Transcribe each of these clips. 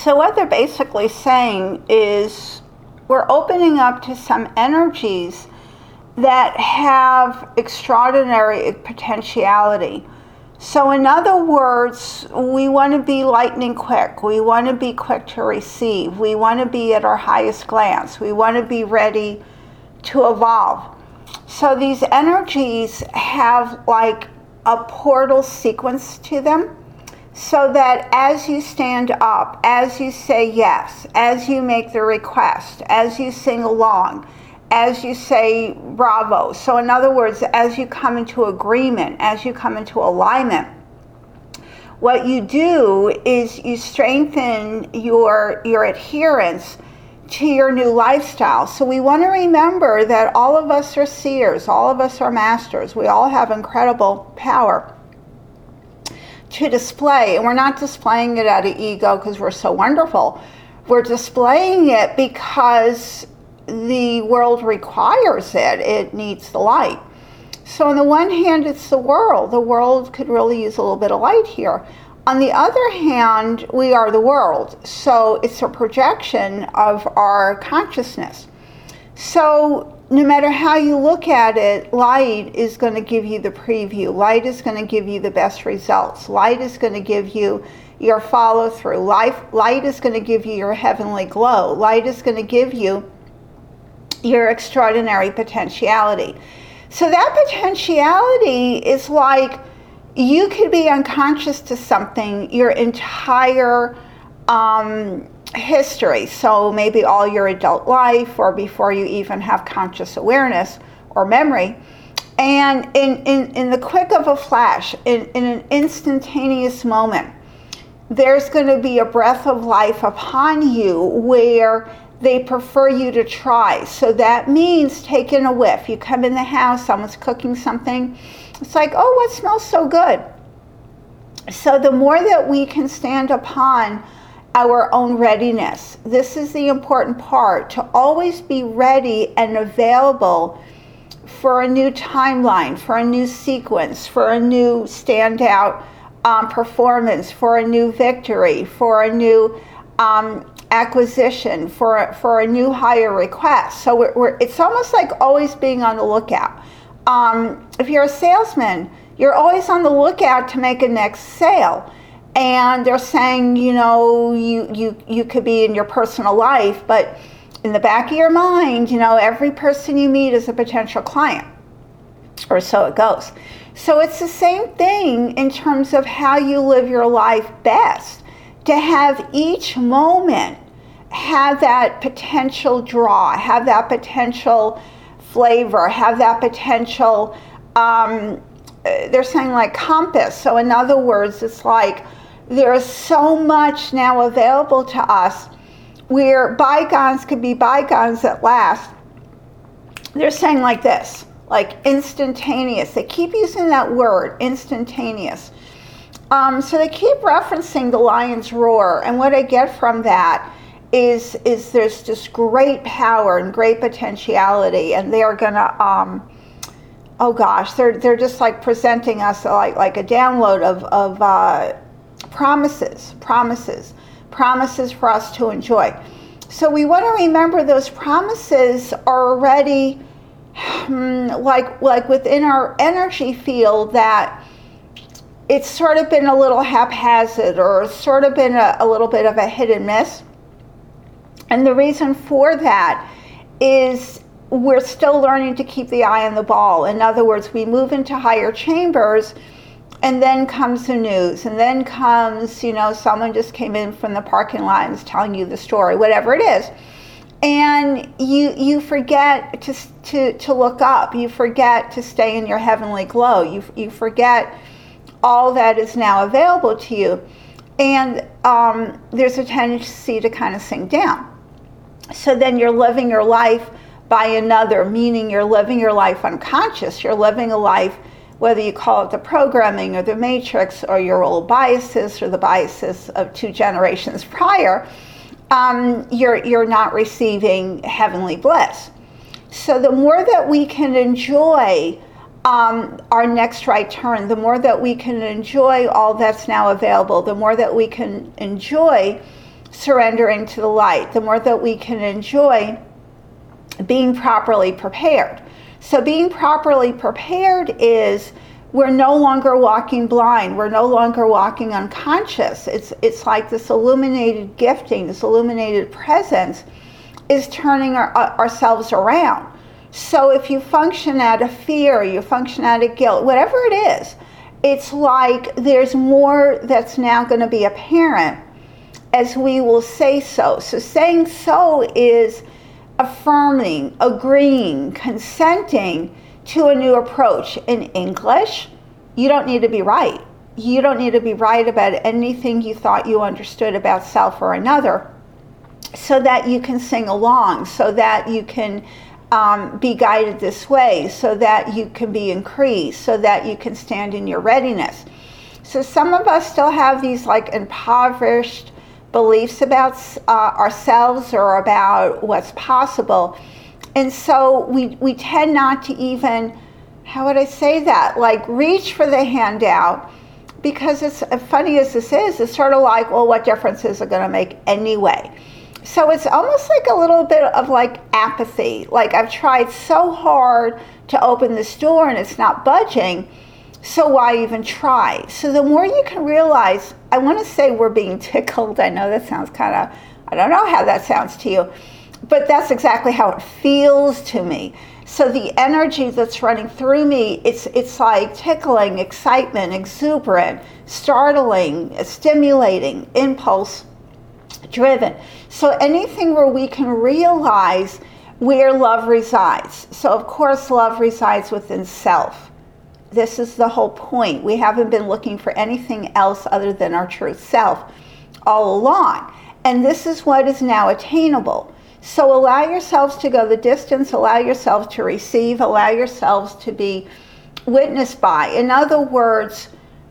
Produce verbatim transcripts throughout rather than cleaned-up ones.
So what they're basically saying is we're opening up to some energies that have extraordinary potentiality. So in other words, we want to be lightning quick. We want to be quick to receive. We want to be at our highest glance. We want to be ready to evolve. So these energies have like a portal sequence to them, so that as you stand up, as you say yes, as you make the request, as you sing along, as you say bravo. So in other words, as you come into agreement, as you come into alignment, what you do is you strengthen your, your adherence to your new lifestyle. So we want to remember that all of us are seers, all of us are masters. We all have incredible power to display, and we're not displaying it out of ego because we're so wonderful. We're displaying it because the world requires it. It needs the light. So on the one hand, it's the world. The world could really use a little bit of light here. On the other hand, we are the world. So it's a projection of our consciousness. So no matter how you look at it, light is going to give you the preview. Light is going to give you the best results. Light is going to give you your follow through. Life, light is going to give you your heavenly glow. Light is going to give you your extraordinary potentiality. So that potentiality is like you could be unconscious to something your entire um, history. So maybe all your adult life, or before you even have conscious awareness or memory. And in, in, in the quick of a flash, in, in an instantaneous moment, there's going to be a breath of life upon you where they prefer you to try. So that means taking a whiff. You come in the house, someone's cooking something. It's like, oh, what smells so good? So the more that we can stand upon our own readiness, this is the important part, to always be ready and available for a new timeline, for a new sequence, for a new standout um, performance, for a new victory, for a new um, acquisition, for for a new higher request. So we're, we're, it's almost like always being on the lookout. Um, if you're a salesman, you're always on the lookout to make a next sale. And they're saying, you know, you, you, you could be in your personal life, but in the back of your mind, you know, every person you meet is a potential client, or so it goes. So it's the same thing in terms of how you live your life best, to have each moment have that potential draw, have that potential flavor, have that potential, um, they're saying like compass. So in other words, it's like there's so much now available to us where bygones could be bygones at last. They're saying like this, like instantaneous. They keep using that word, instantaneous. Um, so they keep referencing the lion's roar, and what I get from that is is there's just great power and great potentiality, and they are gonna, um, oh gosh, they're they're just like presenting us like like a download of of uh, promises, promises, promises for us to enjoy. So we want to remember those promises are already hmm, like like within our energy field, that it's sort of been a little haphazard, or sort of been a, a little bit of a hit and miss. And the reason for that is we're still learning to keep the eye on the ball. In other words, we move into higher chambers, and then comes the news, and then comes, you know, someone just came in from the parking lot and is telling you the story, whatever it is. And you you forget to to to look up. You forget to stay in your heavenly glow. You you forget all that is now available to you. And um, there's a tendency to kind of sink down. So then you're living your life by another, meaning you're living your life unconscious. You're living a life, whether you call it the programming or the matrix or your old biases or the biases of two generations prior, um, you're, you're not receiving heavenly bliss. So the more that we can enjoy um, our next right turn, the more that we can enjoy all that's now available, the more that we can enjoy surrendering to the light, the more that we can enjoy being properly prepared. So being properly prepared is we're no longer walking blind. We're no longer walking unconscious. It's it's like this illuminated gifting, this illuminated presence is turning our, uh, ourselves around. So if you function out of fear, you function out of guilt, whatever it is, it's like there's more that's now going to be apparent as we will say so. So saying so is affirming, agreeing, consenting to a new approach. In English, you don't need to be right. You don't need to be right about anything you thought you understood about self or another, so that you can sing along, so that you can um, be guided this way, so that you can be increased, so that you can stand in your readiness. So some of us still have these like impoverished beliefs about uh, ourselves or about what's possible. And so we, we tend not to even, how would I say that, like reach for the handout, because it's, as funny as this is, it's sort of like, well, what difference is it going to make anyway? So it's almost like a little bit of like apathy. Like I've tried so hard to open this door and it's not budging, so why even try? So the more you can realize, I want to say we're being tickled. I know that sounds kind of, I don't know how that sounds to you, but that's exactly how it feels to me. So the energy that's running through me, it's it's like tickling, excitement, exuberant, startling, stimulating, impulse driven. So anything where we can realize where love resides. So of course love resides within self. This is the whole point. We haven't been looking for anything else other than our true self all along. And this is what is now attainable. So allow yourselves to go the distance, allow yourselves to receive, allow yourselves to be witnessed by. In other words,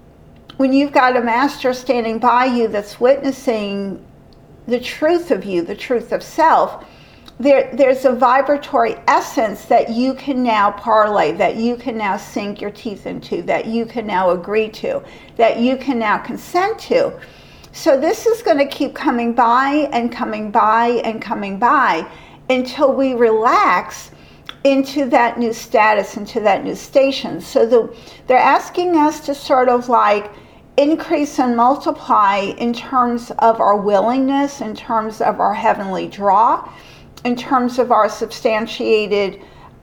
when you've got a master standing by you that's witnessing the truth of you, the truth of self, There, there's a vibratory essence that you can now parlay, that you can now sink your teeth into, that you can now agree to, that you can now consent to. So this is going to keep coming by and coming by and coming by until we relax into that new status, into that new station. So the, they're asking us to sort of like increase and multiply in terms of our willingness, in terms of our heavenly draw, in terms of our substantiated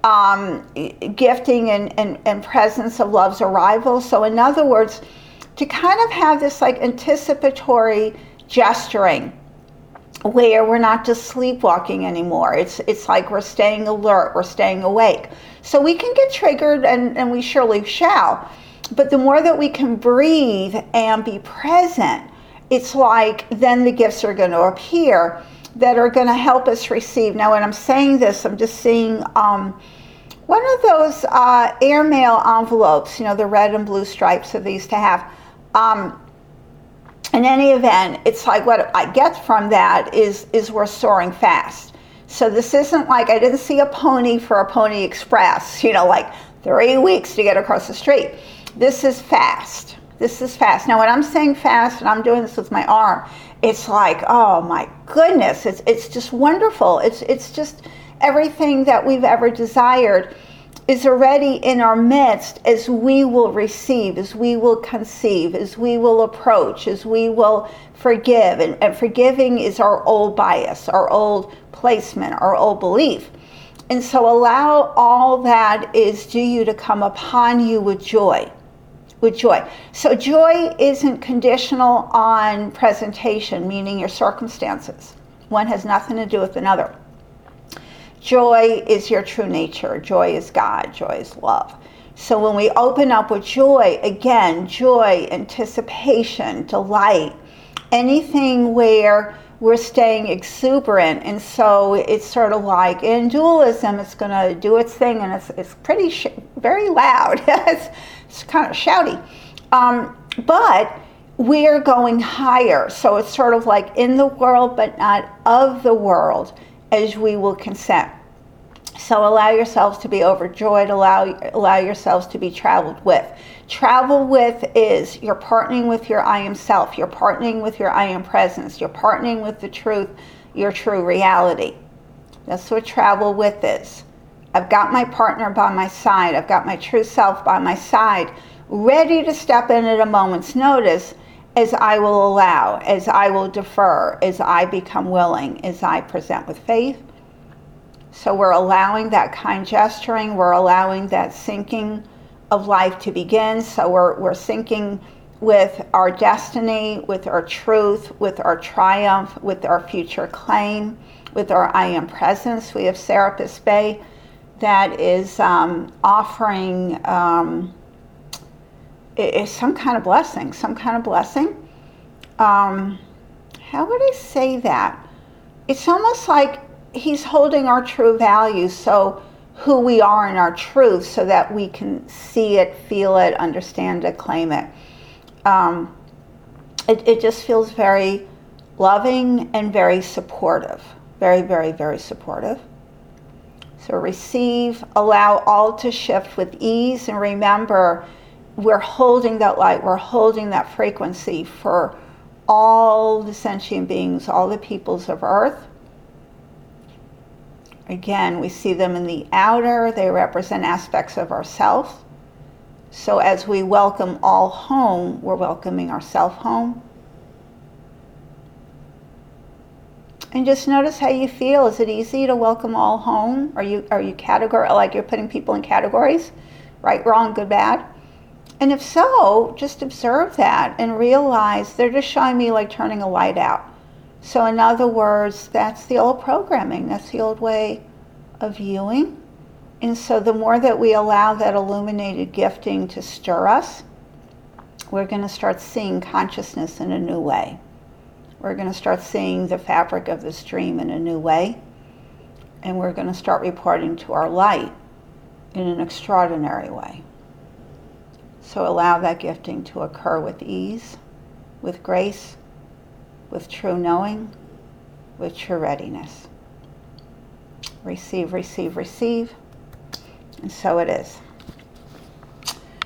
um, gifting and, and, and presence of love's arrival. So in other words, to kind of have this like anticipatory gesturing where we're not just sleepwalking anymore. It's it's like we're staying alert, we're staying awake. So we can get triggered, and, and we surely shall. But the more that we can breathe and be present, it's like then the gifts are going to appear that are going to help us receive. Now, when I'm saying this, I'm just seeing um, one of those uh, airmail envelopes, you know, the red and blue stripes that they used to have. Um, in any event, it's like what I get from that is, is we're soaring fast. So this isn't like, I didn't see a pony for a Pony Express, you know, like three weeks to get across the street. This is fast. This is fast. Now, when I'm saying fast, and I'm doing this with my arm, it's like, oh my goodness, it's it's just wonderful. It's it's just everything that we've ever desired is already in our midst as we will receive, as we will conceive, as we will approach, as we will forgive. And, and forgiving is our old bias, our old placement, our old belief. And so allow all that is due you to come upon you with joy. With joy. So joy isn't conditional on presentation, meaning your circumstances. One has nothing to do with another. Joy is your true nature. Joy is God. Joy is love. So when we open up with joy, again, joy, anticipation, delight, anything where we're staying exuberant. And so it's sort of like in dualism, it's going to do its thing, and it's it's pretty sh- very loud. it's, it's kind of shouty. Um, but we're going higher. So it's sort of like in the world, but not of the world, as we will consent. So allow yourselves to be overjoyed, allow, allow yourselves to be traveled with. Travel with is you're partnering with your I am self, you're partnering with your I am presence, you're partnering with the truth, your true reality. That's what travel with is. I've got my partner by my side, I've got my true self by my side, ready to step in at a moment's notice as I will allow, as I will defer, as I become willing, as I present with faith. So we're allowing that kind gesturing, we're allowing that syncing of life to begin. So we're, we're syncing with our destiny, with our truth, with our triumph, with our future claim, with our I am presence. We have Serapis Bay that is um, offering um, is some kind of blessing, some kind of blessing. Um, how would I say that? It's almost like he's holding our true values, so who we are in our truth, so that we can see it, feel it, understand it, claim it. Um, it, it just feels very loving and very supportive. Very, very, very supportive. So receive, allow all to shift with ease, and remember, we're holding that light, we're holding that frequency for all the sentient beings, all the peoples of Earth. Again, we see them in the outer, they represent aspects of ourselves. So as we welcome all home, we're welcoming ourselves home. And just notice how you feel. Is it easy to welcome all home? Are you are you categor like you're putting people in categories? Right, wrong, good, bad? And if so, just observe that and realize they're just showing me like turning a light out. So in other words, that's the old programming. That's the old way of viewing. And so the more that we allow that illuminated gifting to stir us, we're going to start seeing consciousness in a new way. We're going to start seeing the fabric of this dream in a new way. And we're going to start reporting to our light in an extraordinary way. So allow that gifting to occur with ease, with grace, with true knowing, with true readiness. Receive, receive, receive. And so it is.